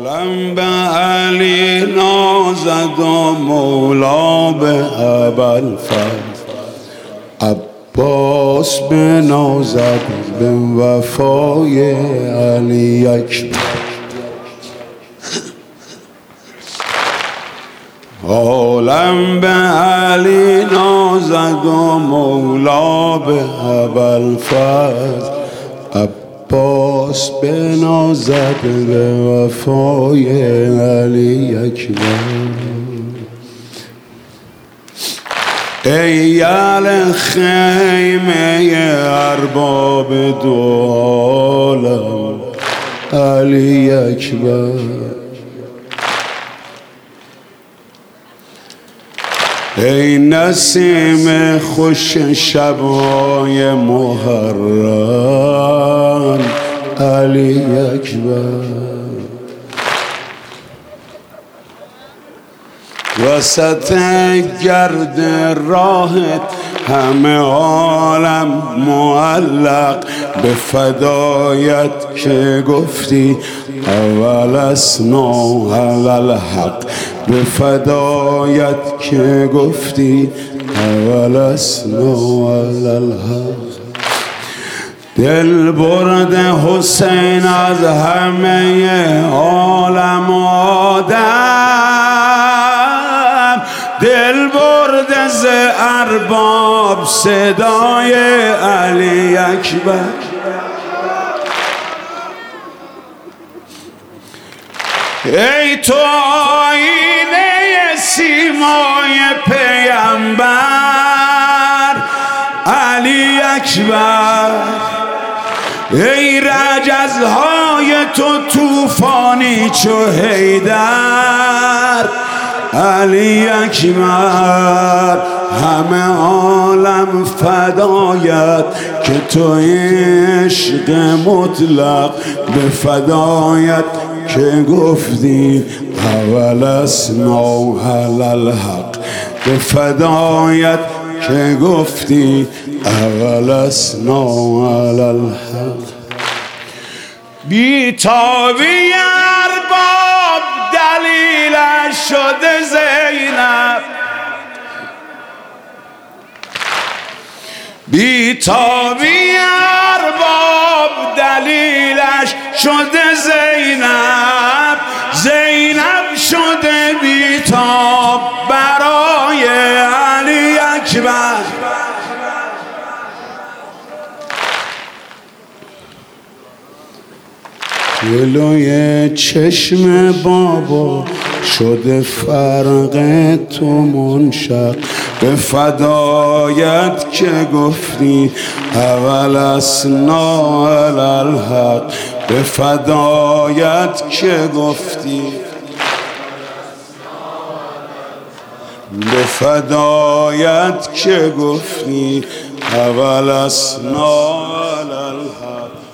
عالم به علی نازد و مولا به ابوالفضل، عباس بنازد به وفای علی اکبر. عالم به علی نازد و مولا به ابوالفضل، عباس بنازد به وفای علی اکبر. ای اهل خیمه ارباب دو عالم، علی اکبر. ای نسیم خوش شبای محرم، علی اکبر. وسط گرد راهت همه عالم معلق به فدایت که گفتی اول اسنا علی الحق، به فدایت که گفتی اول اسنا علی الحق. دل برد حسین از همه عالم آدم، دل برد ز ارباب صدای علی اکبر. ای تو آینه سیمای پیامبر، علی اکبر. ای رجزهای تو طوفانی چو حیدر، علی اکبر. همه عالم فدایت که تو عشق مطلق، به فدایت که گفتی اول اسنا علی الحق، به فدایت که گفتی اول اسنا علی الحق. بیتابی ارباب دلیلش شده زینب، بیتابی ارباب دلیلش شده زینب، زینب شده بیتاب برای علی اکبر. جلوی چشم بابا شده فرق تو منشق، به فدایت که گفتی اول اسنا علی الحق، به فدایت که گفتی، به فدایت که گفتی اول اسنا علی الحق.